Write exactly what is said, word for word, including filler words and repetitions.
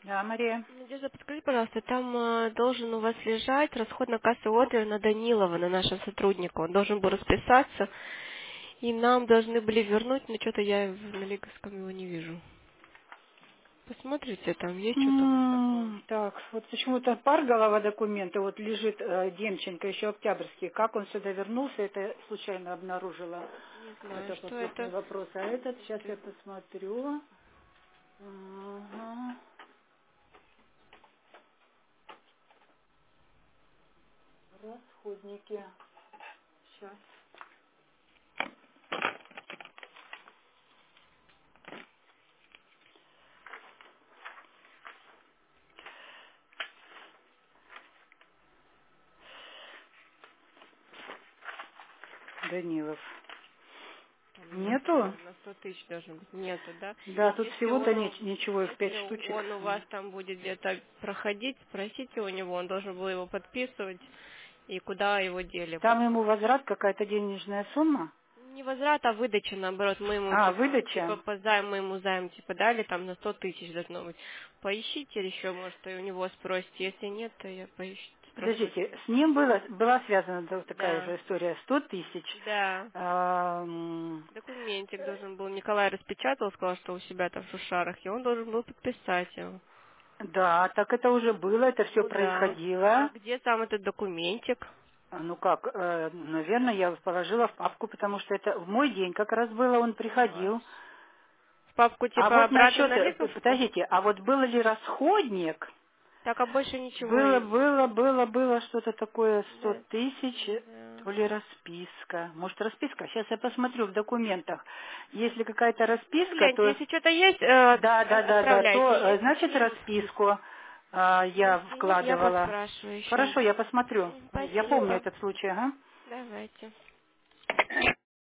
Да, Мария. Надежда, подскажи, пожалуйста, там э, должен у вас лежать расходно-кассовый ордер на Данилова, на нашего сотрудника. Он должен был расписаться, и нам должны были вернуть, но что-то я в- на Лиговском его не вижу. Посмотрите, там есть что-то у вас такое? М, Так, вот почему-то Парголова документы, вот лежит э, Демченко, еще Октябрьский. Как он сюда вернулся, это случайно обнаружила. Не знаю, Это что попутный это. вопрос. А этот, сейчас я Смотрю. посмотрю. Ага. Расходники. Сейчас. Данилов. Там у нас Нету? э, на сто тысяч должен быть. Нету, да? Да, тут Если всего-то он, ни- у- ничего, их пять если штучек. он у вас там будет где-то проходить, спросите у него, он должен был его подписывать, и куда его дели. Там ему возврат какая-то денежная сумма. Не возврат, а выдача, наоборот, мы ему А, типа, выдача. типа по займу, мы ему займ типа дали, там на сто тысяч должно быть. Поищите еще, может, и у него спросите, если нет, то я поищу, спрошу с Подождите, ним. с ним было, была связана да, вот такая Да, же история. Сто тысяч. да. А, м, Документик должен был, Николай распечатал, сказал, что у себя там в Шушарах, и он должен был подписать его. да, так это уже было, это все Ну да. А происходило. где сам этот документик? А, Ну как, э, наверное, я положила в папку, потому что это в мой день как раз было, он Ваш. приходил. В папку А типа вот обратно насчет, на э, Лиговку? подождите, а вот был ли расходник? Так, а больше ничего Было, и... было, было, было что-то такое, сто Да. тысяч, э, Да. то ли расписка. Может, расписка? Сейчас я посмотрю в документах. Если какая-то Ну, расписка, гляньте, то если что-то есть, э, да, да, от- да, да, то, отправляйте. э, Если значит, нет, расписку а, я если нет, я вкладывала. поспрашиваю еще. Хорошо, я посмотрю. Я помню Спасибо. этот случай, ага. Давайте.